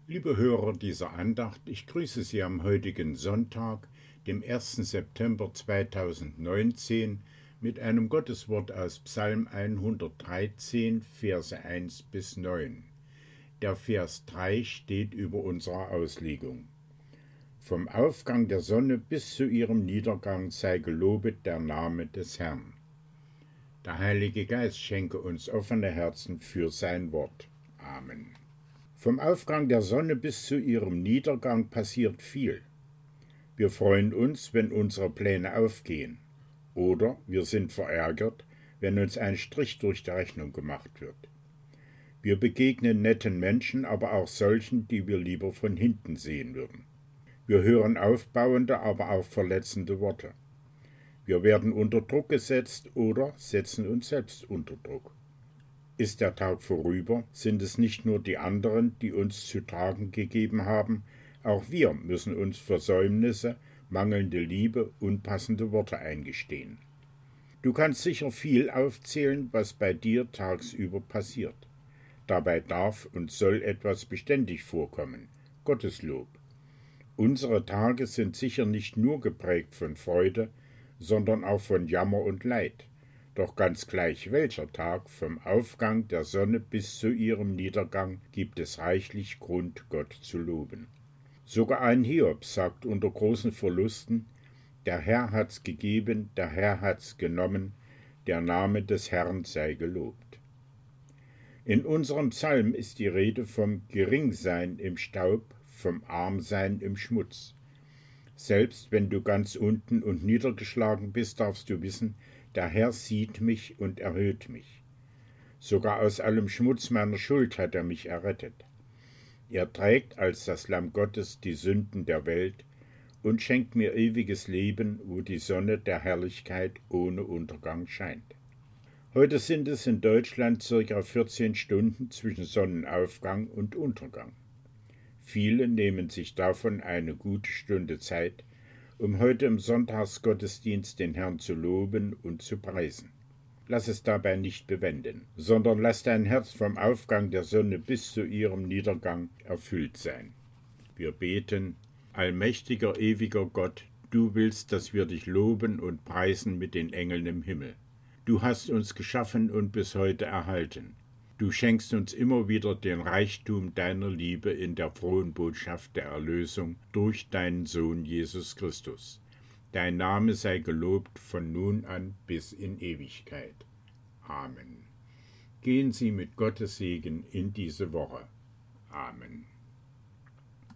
Liebe Hörer dieser Andacht, ich grüße Sie am heutigen Sonntag, dem 1. September 2019, mit einem Gotteswort aus Psalm 113, Verse 1 bis 9. Der Vers 3 steht über unserer Auslegung. Vom Aufgang der Sonne bis zu ihrem Niedergang sei gelobet der Name des Herrn. Der Heilige Geist schenke uns offene Herzen für sein Wort. Amen. Vom Aufgang der Sonne bis zu ihrem Niedergang passiert viel. Wir freuen uns, wenn unsere Pläne aufgehen. Oder wir sind verärgert, wenn uns ein Strich durch die Rechnung gemacht wird. Wir begegnen netten Menschen, aber auch solchen, die wir lieber von hinten sehen würden. Wir hören aufbauende, aber auch verletzende Worte. Wir werden unter Druck gesetzt oder setzen uns selbst unter Druck. Ist der Tag vorüber, sind es nicht nur die anderen, die uns zu tragen gegeben haben, auch wir müssen uns Versäumnisse, mangelnde Liebe, unpassende Worte eingestehen. Du kannst sicher viel aufzählen, was bei dir tagsüber passiert. Dabei darf und soll etwas beständig vorkommen: Gotteslob. Unsere Tage sind sicher nicht nur geprägt von Freude, sondern auch von Jammer und Leid. Doch ganz gleich welcher Tag, vom Aufgang der Sonne bis zu ihrem Niedergang, gibt es reichlich Grund, Gott zu loben. Sogar ein Hiob sagt unter großen Verlusten: Der Herr hat's gegeben, der Herr hat's genommen, der Name des Herrn sei gelobt. In unserem Psalm ist die Rede vom Geringsein im Staub, vom Armsein im Schmutz. Selbst wenn du ganz unten und niedergeschlagen bist, darfst du wissen, der Herr sieht mich und erhöht mich. Sogar aus allem Schmutz meiner Schuld hat er mich errettet. Er trägt als das Lamm Gottes die Sünden der Welt und schenkt mir ewiges Leben, wo die Sonne der Herrlichkeit ohne Untergang scheint. Heute sind es in Deutschland ca. 14 Stunden zwischen Sonnenaufgang und Untergang. Viele nehmen sich davon eine gute Stunde Zeit, um heute im Sonntagsgottesdienst den Herrn zu loben und zu preisen. Lass es dabei nicht bewenden, sondern lass dein Herz vom Aufgang der Sonne bis zu ihrem Niedergang erfüllt sein. Wir beten: Allmächtiger, ewiger Gott, du willst, dass wir dich loben und preisen mit den Engeln im Himmel. Du hast uns geschaffen und bis heute erhalten. Du schenkst uns immer wieder den Reichtum deiner Liebe in der frohen Botschaft der Erlösung durch deinen Sohn Jesus Christus. Dein Name sei gelobt von nun an bis in Ewigkeit. Amen. Gehen Sie mit Gottes Segen in diese Woche. Amen.